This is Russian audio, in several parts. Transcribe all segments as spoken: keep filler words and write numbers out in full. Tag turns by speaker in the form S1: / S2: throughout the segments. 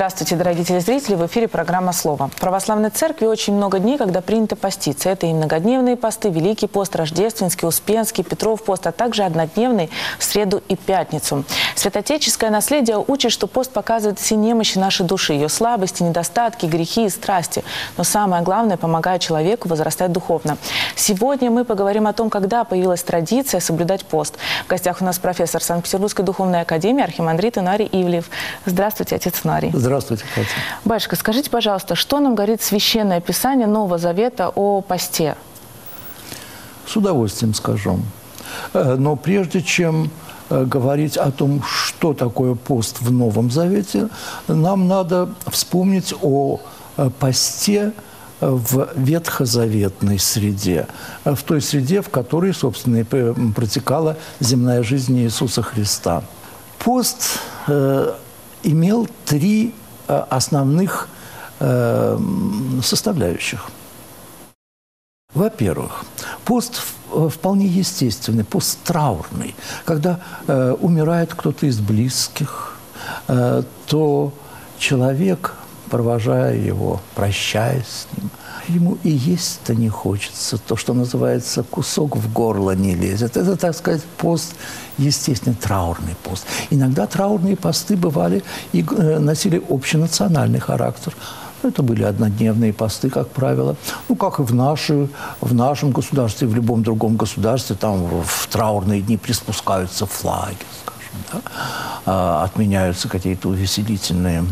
S1: Здравствуйте, дорогие телезрители! В эфире программа «Слово». В православной церкви очень много дней, когда принято поститься. Это и многодневные посты, Великий пост, Рождественский, Успенский, Петров пост, а также однодневный в среду и пятницу. Святоотеческое наследие учит, что пост показывает все немощи нашей души, ее слабости, недостатки, грехи и страсти. Но самое главное, помогает человеку возрастать духовно. Сегодня мы поговорим о том, когда появилась традиция соблюдать пост. В гостях у нас профессор Санкт-Петербургской духовной академии архимандрит Инарий Ивлеев. Здравствуйте, отец Инарий.
S2: Здравствуйте, Катя.
S1: Батюшка, скажите, пожалуйста, что нам говорит Священное Писание Нового Завета о посте?
S2: С удовольствием скажу. Но прежде чем говорить о том, что такое пост в Новом Завете, нам надо вспомнить о посте в ветхозаветной среде, в той среде, в которой, собственно, и протекала земная жизнь Иисуса Христа. Пост э, имел три э, основных э, составляющих. Во-первых, пост вполне естественный, пост траурный. Когда э, умирает кто-то из близких, э, то человек, провожая его, прощаясь с ним, ему и есть-то не хочется. То, что называется, кусок в горло не лезет. Это, так сказать, пост, естественный траурный пост. Иногда траурные посты бывали и носили общенациональный характер. Это были однодневные посты, как правило. Ну, как и в, наши, в нашем государстве, в любом другом государстве, там в траурные дни приспускаются флаги, скажем, да? Отменяются какие-то увеселительные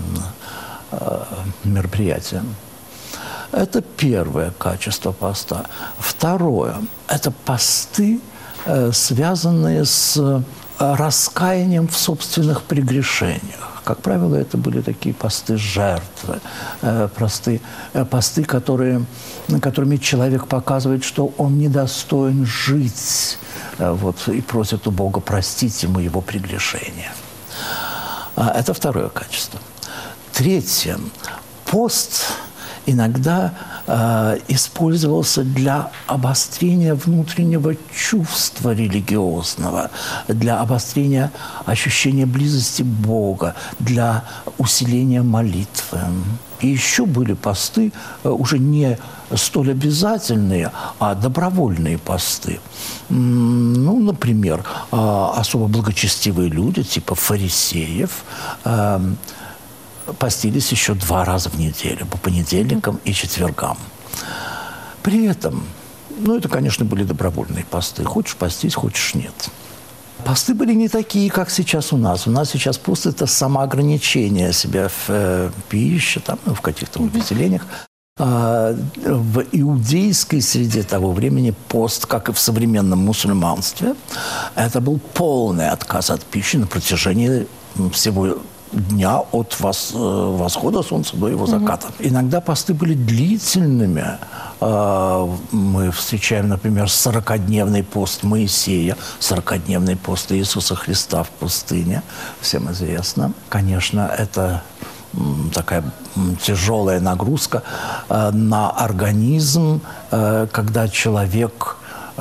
S2: мероприятия. Это первое качество поста. Второе – это посты, связанные с раскаянием в собственных прегрешениях. Как правило, это были такие посты жертвы, посты, посты которые, которыми человек показывает, что он недостоин жить, вот, и просит у Бога простить ему его прегрешения. Это второе качество. Третье. Пост иногда э, использовался для обострения внутреннего чувства религиозного, для обострения ощущения близости Бога, для усиления молитвы. И еще были посты э, уже не столь обязательные, а добровольные посты. Ну, например, э, особо благочестивые люди, типа фарисеев, э, постились еще два раза в неделю, по понедельникам и четвергам. При этом, ну, это, конечно, были добровольные посты. Хочешь постись, хочешь нет. Посты были не такие, как сейчас у нас. У нас сейчас пост – это самоограничение себя в э, пище, там, ну, в каких-то увеселениях. А в иудейской среде того времени пост, как и в современном мусульманстве, это был полный отказ от пищи на протяжении всего дня от вос, восхода солнца до его заката. Mm-hmm. Иногда посты были длительными. Мы встречаем, например, сорокадневный пост Моисея, сорокадневный пост Иисуса Христа в пустыне, всем известно. Конечно, это такая тяжелая нагрузка на организм, когда человек...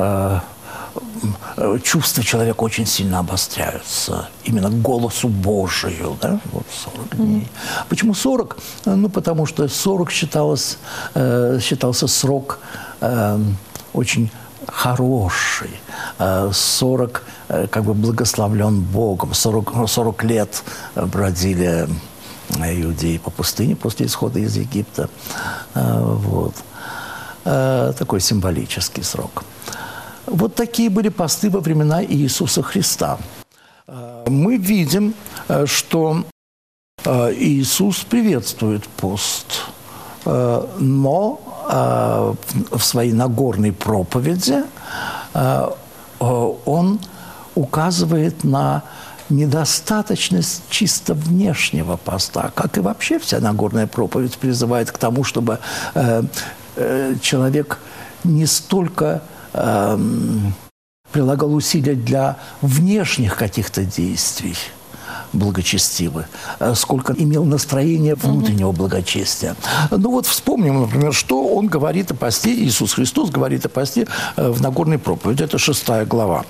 S2: чувства человека очень сильно обостряются. Именно к голосу Божию. Да? Вот сорок дней. Mm-hmm. Почему сорок? Ну, потому что сорок считалось, э, считался срок э, очень хороший. Э, сорок э, как бы благословлен Богом. сорок, сорок лет бродили иудеи по пустыне после исхода из Египта. Э, вот. Э, такой символический срок. Вот такие были посты во времена Иисуса Христа. Мы видим, что Иисус приветствует пост, но в своей Нагорной проповеди он указывает на недостаточность чисто внешнего поста, как и вообще вся Нагорная проповедь призывает к тому, чтобы человек не столько прилагал усилия для внешних каких-то действий, благочестивы, сколько имел настроение внутреннего благочестия. Ну вот вспомним, например, что он говорит о посте, Иисус Христос говорит о посте в Нагорной проповеди, это шестая глава.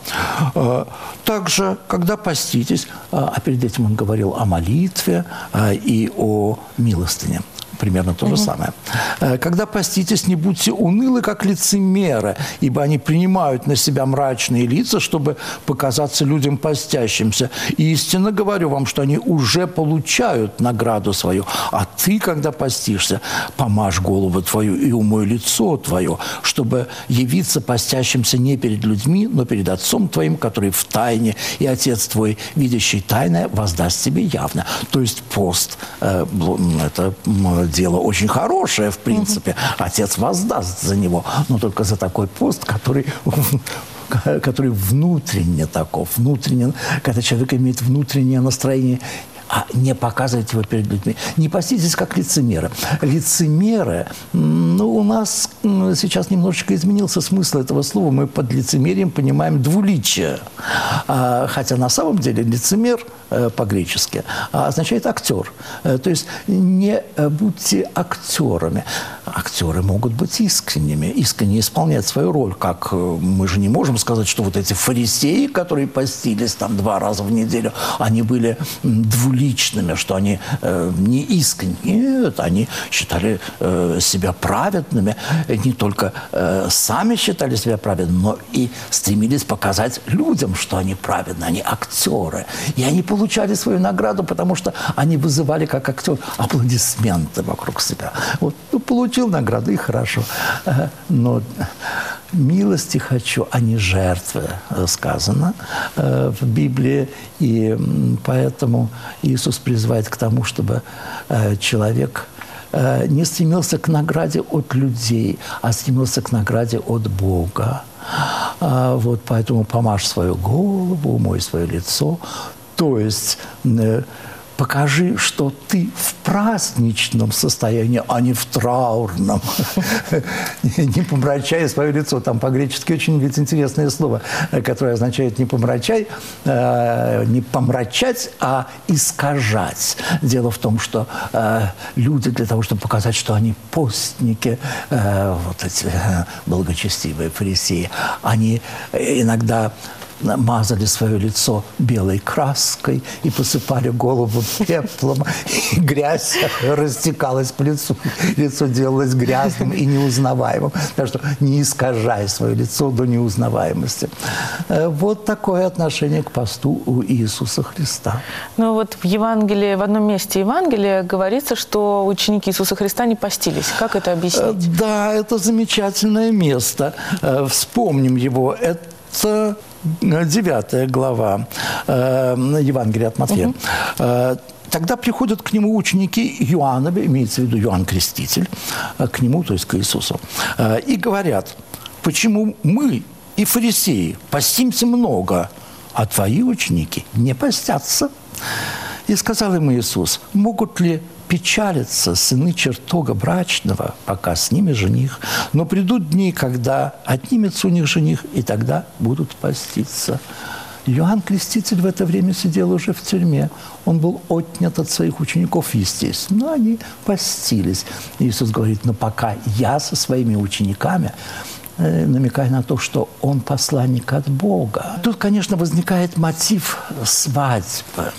S2: Также, когда поститесь, а перед этим он говорил о молитве и о милостыне. Примерно то же угу. самое. Когда поститесь, не будьте унылы, как лицемеры, ибо они принимают на себя мрачные лица, чтобы показаться людям постящимся. И истинно говорю вам, что они уже получают награду свою. А ты, когда постишься, помажь голову твою и умой лицо твое, чтобы явиться постящимся не перед людьми, но перед Отцом твоим, который в тайне, и Отец твой, видящий тайное, воздаст тебе явно. То есть пост э, – это дело очень хорошее, в принципе. Mm-hmm. Отец воздаст за него, но только за такой пост, который, который внутренне таков, внутренне, когда человек имеет внутреннее настроение, а не показывать его перед людьми. Не поститесь, как лицемеры. Лицемеры, ну, у нас сейчас немножечко изменился смысл этого слова. Мы под лицемерием понимаем двуличие. А, хотя на самом деле лицемер э, по-гречески означает актер. Э, то есть не будьте актерами. Актеры могут быть искренними, искренне исполнять свою роль. Как мы же не можем сказать, что вот эти фарисеи, которые постились там два раза в неделю, они были двуличными, личными, что они э, не искренне. Нет, они считали э, себя праведными. Не только э, сами считали себя праведными, но и стремились показать людям, что они праведны. Они актеры. И они получали свою награду, потому что они вызывали, как актер, аплодисменты вокруг себя. Вот, ну, получил награду, и хорошо. Но милости хочу, а не жертвы, сказано э, в Библии. И поэтому Иисус призывает к тому, чтобы э, человек э, не стремился к награде от людей, а стремился к награде от Бога. А, вот поэтому помажь свою голову, умой свое лицо. То есть э, покажи, что ты в праздничном состоянии, а не в траурном. Не помрачай свое лицо. Там по-гречески очень ведь интересное слово, которое означает не помрачай, не помрачать, а искажать. Дело в том, что люди для того, чтобы показать, что они постники, вот эти благочестивые фарисеи, они иногда мазали свое лицо белой краской и посыпали голову пеплом, и грязь растекалась по лицу. Лицо делалось грязным и неузнаваемым. Так что не искажай свое лицо до неузнаваемости. Вот такое отношение к посту у Иисуса Христа.
S1: Ну вот в Евангелии, в одном месте Евангелия говорится, что ученики Иисуса Христа не постились. Как это объяснить? Да,
S2: это замечательное место. Вспомним его. Это девятая глава э, Евангелия от Матфея. Угу. Э, тогда приходят к нему ученики Иоанна, имеется в виду Иоанн Креститель, э, к нему, то есть к Иисусу, э, и говорят: почему мы и фарисеи постимся много, а твои ученики не постятся? И сказал им Иисус: могут ли печалятся сыны чертога брачного, пока с ними жених. Но придут дни, когда отнимется у них жених, и тогда будут поститься. Иоанн Креститель в это время сидел уже в тюрьме. Он был отнят от своих учеников, естественно. Но они постились. Иисус говорит: но пока я со своими учениками, намекая на то, что он посланник от Бога. Тут, конечно, возникает мотив свадьбы.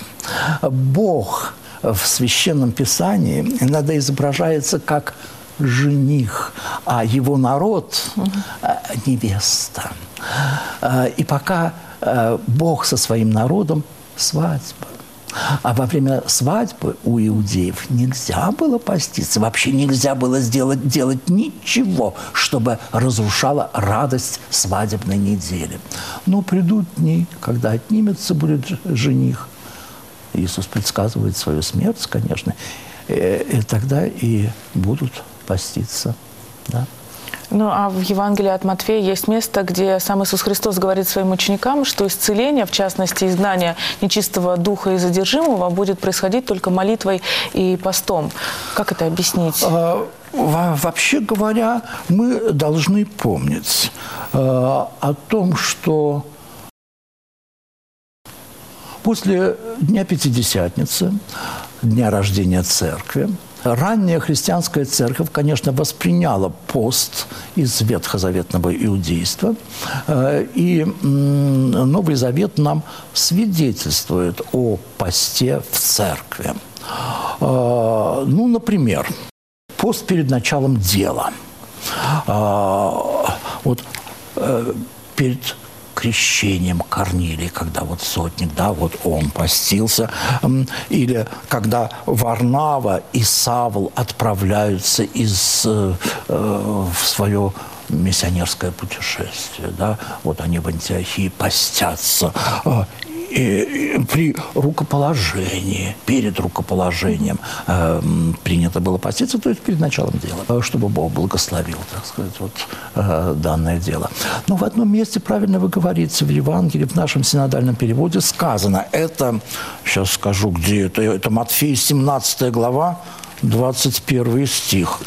S2: Бог в Священном Писании иногда изображается как жених, а его народ – невеста. И пока Бог со своим народом – свадьба. А во время свадьбы у иудеев нельзя было поститься, вообще нельзя было сделать, делать ничего, чтобы разрушало радость свадебной недели. Но придут дни, когда отнимется будет жених. Иисус предсказывает свою смерть, конечно, и тогда и будут поститься. Да.
S1: Ну, а в Евангелии от Матфея есть место, где сам Иисус Христос говорит своим ученикам, что исцеление, в частности, изгнание нечистого духа и задержимого, будет происходить только молитвой и постом. Как это объяснить?
S2: Вообще говоря, мы должны помнить о том, что После Дня Пятидесятницы, дня рождения Церкви, ранняя христианская церковь, конечно, восприняла пост из ветхозаветного иудейства, и Новый Завет нам свидетельствует о посте в церкви. Ну, например, пост перед началом дела. Вот перед крещением Корнилия, когда вот сотник, да, вот он постился, или когда Варнава и Савл отправляются из, э, в свое миссионерское путешествие, да, вот они в Антиохии постятся, и, и при рукоположении, перед рукоположением э, принято было поститься, то есть перед началом дела, чтобы Бог благословил, так сказать, вот э, данное дело. Но в одном месте, правильно вы говорите, в Евангелии, в нашем синодальном переводе сказано, это, сейчас скажу, где это, это Матфея, семнадцатая глава, двадцать первый стих.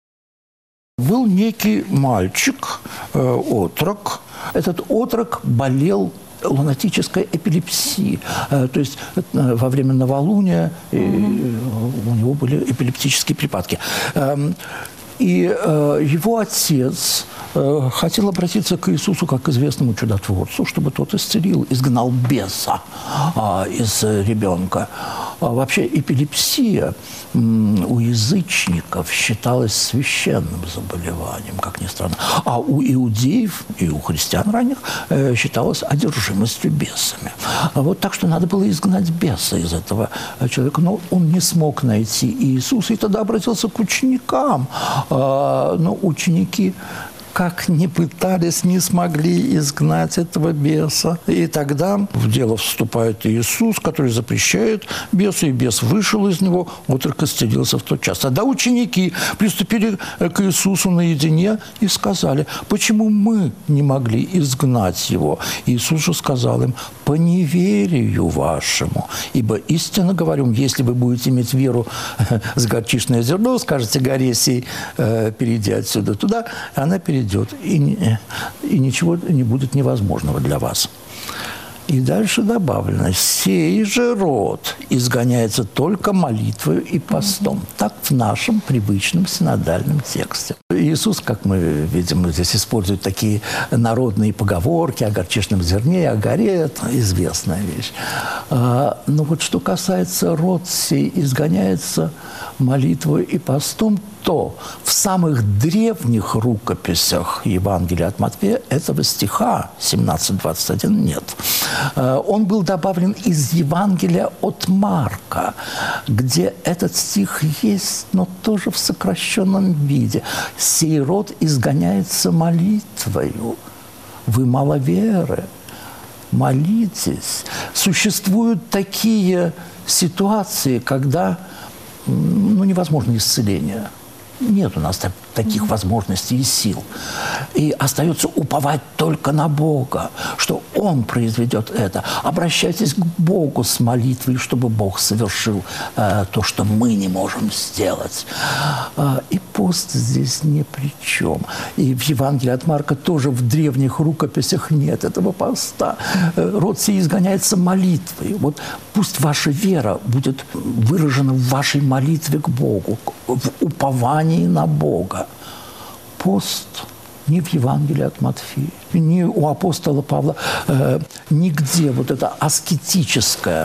S2: Был некий мальчик, э, отрок, этот отрок болел лунатической эпилепсии. То есть во время новолуния mm-hmm. у него были эпилептические припадки. И его отец хотел обратиться к Иисусу как к известному чудотворцу, чтобы тот исцелил, изгнал беса из ребенка. Вообще эпилепсия у язычников считалась священным заболеванием, как ни странно. А у иудеев и у христиан ранних считалась одержимостью бесами. Вот так что надо было изгнать беса из этого человека. Но он не смог найти Иисуса и тогда обратился к ученикам. Но ученики, как ни пытались, не смогли изгнать этого беса. И тогда в дело вступает Иисус, который запрещает бесу, и бес вышел из него, отрок исцелился в тот час. Тогда ученики приступили к Иисусу наедине и сказали: почему мы не могли изгнать его? Иисус же сказал им: по неверию вашему. Ибо истинно говорю, если вы будете иметь веру с горчичное зерно, скажете горе сей, перейди отсюда туда, она перейдет. И, и ничего не будет невозможного для вас. И дальше добавлено: сей же род изгоняется только молитвою и постом. Mm-hmm. Так в нашем привычном синодальном тексте. Иисус, как мы видим, здесь использует такие народные поговорки о горчичном зерне, о горе. Это известная вещь. А, но вот что касается род сей изгоняется молитвой и постом, то в самых древних рукописях Евангелия от Матфея этого стиха семнадцать двадцать один нет. Он был добавлен из Евангелия от Марка, где этот стих есть, но тоже в сокращенном виде. «Сей род изгоняется молитвою. Вы мало веры. Молитесь». Существуют такие ситуации, когда ну, невозможно исцеление. Нет у нас так, таких возможностей и сил. И остается уповать только на Бога, что Он произведет это. Обращайтесь к Богу с молитвой, чтобы Бог совершил э, то, что мы не можем сделать. Э, и пост здесь ни при чем. И в Евангелии от Марка тоже в древних рукописях нет этого поста. Э, род сей изгоняется молитвой. Вот пусть ваша вера будет выражена в вашей молитве к Богу, в уповании на Бога. Пост ни в Евангелии от Матфея, ни у апостола Павла, э, нигде вот это аскетическое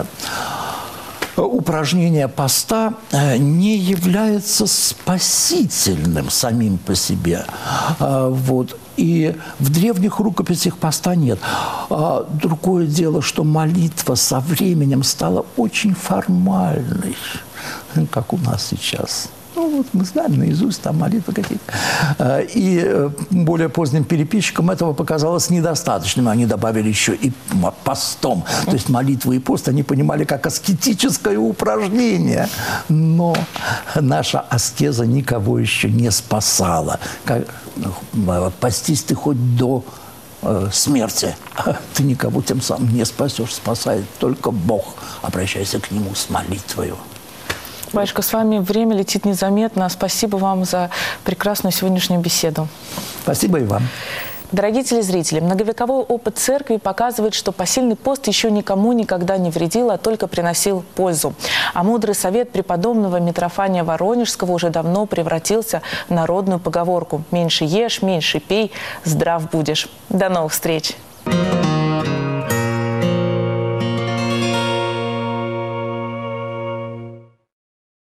S2: упражнение поста э, не является спасительным самим по себе. Э, вот. И в древних рукописях поста нет. А другое дело, что молитва со временем стала очень формальной, как у нас сейчас. Ну, вот мы знаем наизусть там молитвы какие-то. И более поздним переписчикам этого показалось недостаточным. Они добавили еще и постом. То есть молитву и пост они понимали как аскетическое упражнение. Но наша аскеза никого еще не спасала. Постись ты хоть до смерти. Ты никого тем самым не спасешь. Спасает только Бог. Обращайся к Нему с молитвою.
S1: Батюшка, с вами время летит незаметно. Спасибо вам за прекрасную сегодняшнюю беседу.
S2: Спасибо и вам.
S1: Дорогие телезрители, многовековой опыт церкви показывает, что посильный пост еще никому никогда не вредил, а только приносил пользу. А мудрый совет преподобного Митрофания Воронежского уже давно превратился в народную поговорку: «Меньше ешь, меньше пей, здрав будешь». До новых встреч!